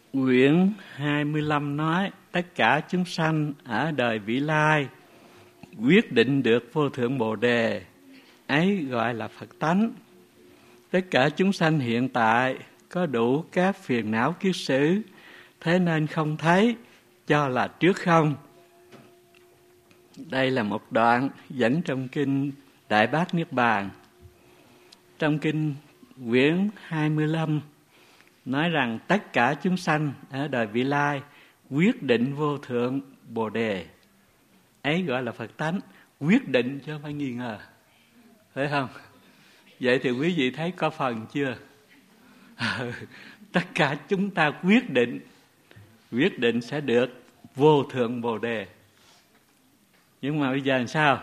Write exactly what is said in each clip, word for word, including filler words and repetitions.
Quyển hai mươi lăm nói tất cả chúng sanh ở đời vị lai quyết định được vô thượng Bồ Đề, ấy gọi là Phật tánh. Tất cả chúng sanh hiện tại có đủ các phiền não kiết sử, thế nên không thấy cho là trước không. Đây là một đoạn dẫn trong kinh Đại Bát Niết Bàn. Trong kinh quyển hai mươi lăm nói rằng tất cả chúng sanh ở đời vị lai quyết định vô thượng Bồ Đề, ấy gọi là Phật tánh. Quyết định chứ không phải nghi ngờ, phải không? Vậy thì quý vị thấy có phần chưa? Tất cả chúng ta quyết định, quyết định sẽ được vô thượng Bồ Đề. Nhưng mà bây giờ làm sao?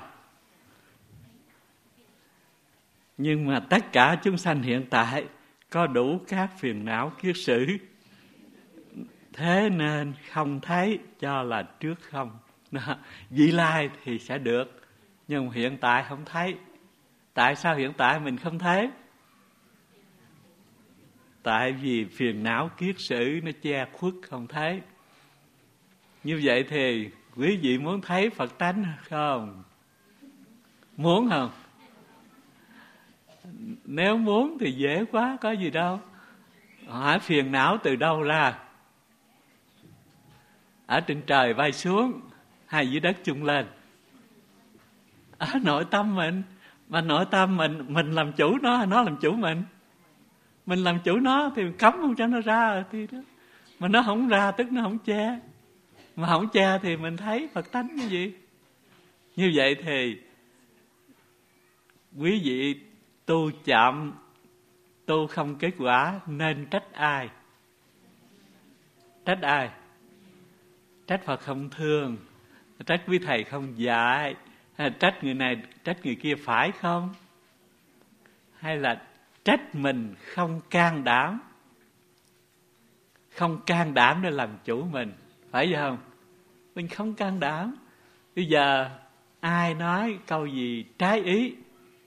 Nhưng mà tất cả chúng sanh hiện tại có đủ các phiền não kiết sử, thế nên không thấy cho là trước không. Vị lai thì sẽ được, nhưng hiện tại không thấy. Tại sao hiện tại mình không thấy? Tại vì phiền não kiết sử nó che khuất không thấy. Như vậy thì quý vị muốn thấy Phật tánh không? Muốn không? Nếu muốn thì dễ quá, có gì đâu. Hỏi phiền não từ đâu ra? Ở trên trời bay xuống hay dưới đất chung lên? Ở nội tâm mình. Mà nội tâm mình, mình làm chủ nó hay nó làm chủ mình? Mình làm chủ nó thì mình cấm không cho nó ra thì đó. Mà nó không ra tức nó không che. Mà không che thì mình thấy Phật tánh cái gì? Như vậy thì quý vị tu chậm, tu không kết quả nên trách ai? Trách ai? Trách Phật không thương, trách quý thầy không dạy, hay là trách người này, trách người kia, phải không? Hay là trách mình không can đảm, không can đảm để làm chủ mình, phải vậy không? Mình không can đảm. Bây giờ ai nói câu gì trái ý,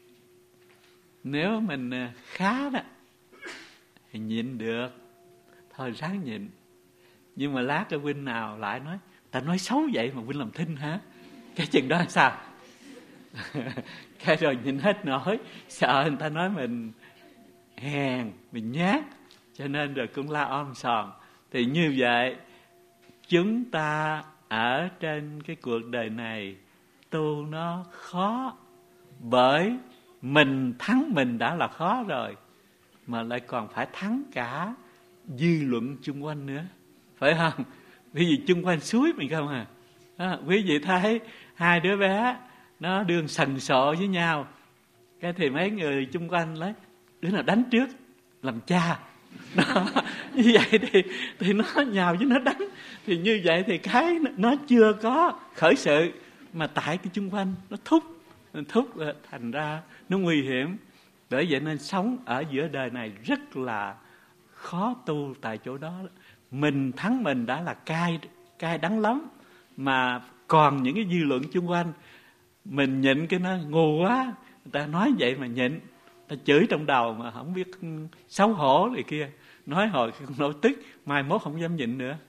nếu mình khá đó thì nhịn được, thôi ráng nhịn. Nhưng mà lát cái huynh nào lại nói ta nói xấu vậy mà huynh làm thinh hả? Cái chừng đó là sao? Cái rồi nhìn hết nổi, sợ người ta nói mình hèn, mình nhát, cho nên rồi cũng la om sòm. Thì như vậy chúng ta ở trên cái cuộc đời này tu nó khó, bởi mình thắng mình đã là khó rồi, mà lại còn phải thắng cả dư luận chung quanh nữa, phải không? Bởi vì chung quanh suối mình không à. Đó, quý vị thấy hai đứa bé nó đương sần sộ với nhau, cái thì mấy người chung quanh lấy đứa nào đánh trước làm cha. Đó, như vậy thì thì nó nhào với nó đánh. Thì như vậy thì cái nó chưa có khởi sự, mà tại cái chung quanh nó thúc thúc thành ra nó nguy hiểm. Bởi vậy nên sống ở giữa đời này rất là khó tu tại chỗ đó. Mình thắng mình đã là cay cay đắng lắm, mà còn những cái dư luận chung quanh mình nhịn cái nó ngu quá, người ta nói vậy mà nhịn, ta chửi trong đầu mà không biết xấu hổ này kia, nói hồi không nổi tức, mai mốt không dám nhịn nữa.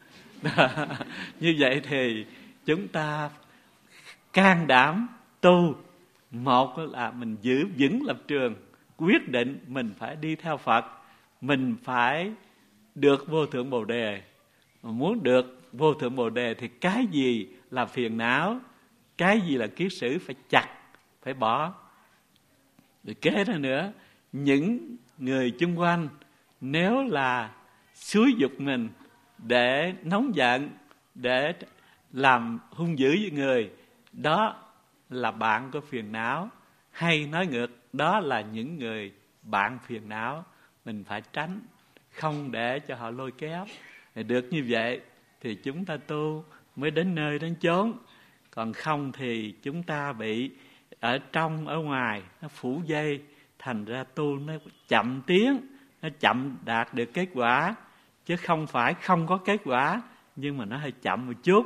Như vậy thì chúng ta can đảm tu. Một là mình giữ vững lập trường, quyết định mình phải đi theo Phật, mình phải được vô thượng Bồ Đề. Mà muốn được vô thượng Bồ Đề thì cái gì là phiền não, cái gì là kiết sử phải chặt, phải bỏ. Rồi kế đó nữa, những người chung quanh nếu là xúi giục mình để nóng giận, để làm hung dữ với người, đó là bạn có phiền não. Hay nói ngược, đó là những người bạn phiền não, mình phải tránh, không để cho họ lôi kéo. Được như vậy thì chúng ta tu mới đến nơi đến chốn. Còn không thì chúng ta bị ở trong ở ngoài nó phủ dây, thành ra tu nó chậm tiến, nó chậm đạt được kết quả. Chứ không phải không có kết quả, nhưng mà nó hơi chậm một chút.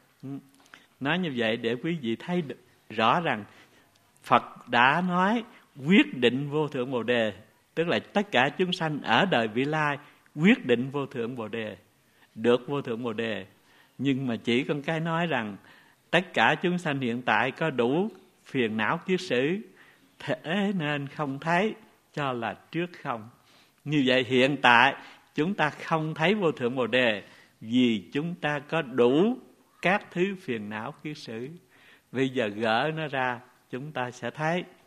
Nói như vậy để quý vị thấy rõ rằng Phật đã nói quyết định vô thượng Bồ Đề, tức là tất cả chúng sanh ở đời vị lai quyết định vô thượng Bồ Đề. được vô thượng Bồ Đề. Nhưng mà chỉ con cái nói rằng tất cả chúng sanh hiện tại có đủ phiền não kiết sử, thế nên không thấy, cho là trước không. Như vậy hiện tại chúng ta không thấy vô thượng Bồ Đề vì chúng ta có đủ các thứ phiền não kiết sử. Bây giờ gỡ nó ra chúng ta sẽ thấy.